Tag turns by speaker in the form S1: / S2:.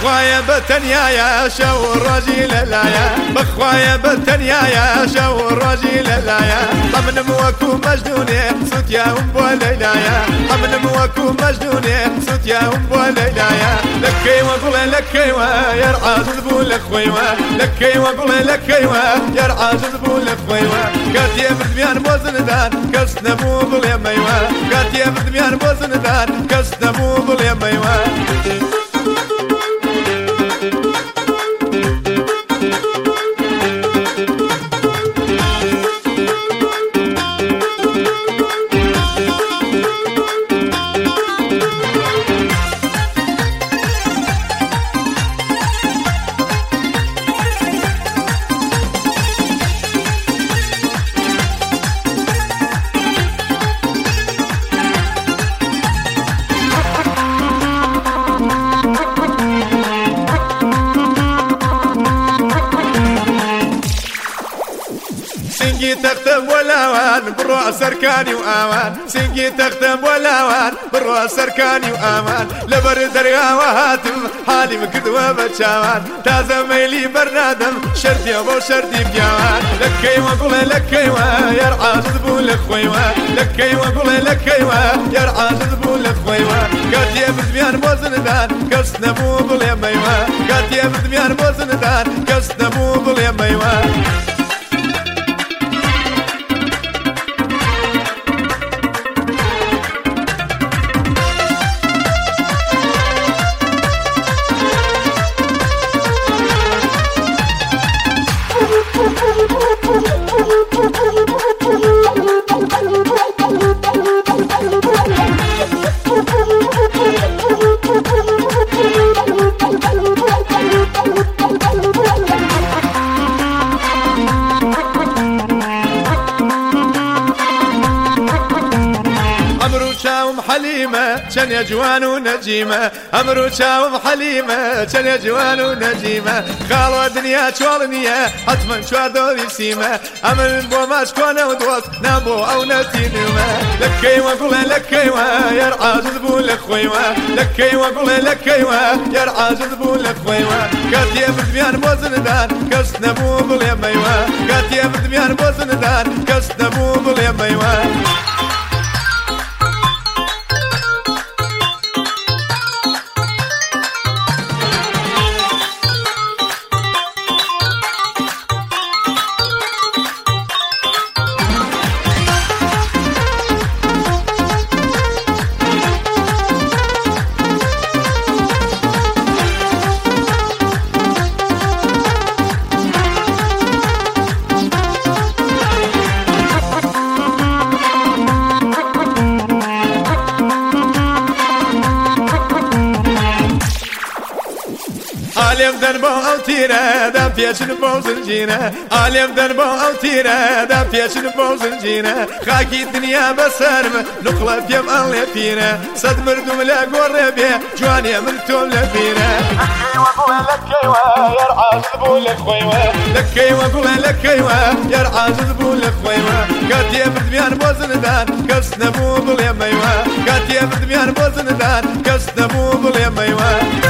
S1: بخوايا بتنيايا شو الرجل لايا بخوايا بتنيايا شو الرجل لايا حمن موكو مجنونين صوت يا ام بوليلايا حمن موكو مجنونين صوت يا ام بوليلايا لكي وقول لكي ويرعى جذبو لخويوا لكي وقول لكي ويرعى جذبو لخويوا كاتيا بدميان بوزندان كسنبو باليميوا كاتيا بدميان بوزندان كسنبو باليميوا سنجي تختم ولاوان بروح سركاني وآمان سنجي تختم ولاوان بروح سركاني وآمان لبر دريا وهاتم حالي مكدوة بتشاوان تازا ميلي برنادم شرطي أبو شرطي بجوان لكي وقول لكي ويرعى جذبو لخويوا لكي وقول لكي ويرعى جذبو لخويوا قاتيا بدميان بوزندان كسنبو باليميوا قاتيا بدميان بوزندان كسنبو باليميوا شاوم حليمة شن يا جوان ونجيمة أمرو شاوم حليمة شن يا جوان ونجيمة خالو الدنيا شوالنية حتما شوار دولي سيمة أمر بو ما شكونا ودوس نابو أو نتينيمة لكي وقول لكي يرعى جذبو لخويوا لكي وقول لكي يرعى جذبو لخويوا كاتيا بدميان بوزندان كسنبو باليميوا كاتيا بدميان بوزندان كسنبو باليميوا عالم دربو أو تيرا دام فيشن بوزنجينا عالم دربو أو تيرا دام فيشن بوزنجينا خاكي الدنيا بسرم نقلة فيم الله فينا صد مردم لا قربي جواني من تول فينا لكي وقول لكي يرعى جذبو لخويوا لكي وقول لكي يرعى جذبو لخويوا كاتيا بدميان بوزندان كسنبو باليميوا كاتيا بدميان بوزندان كسنبو باليميوا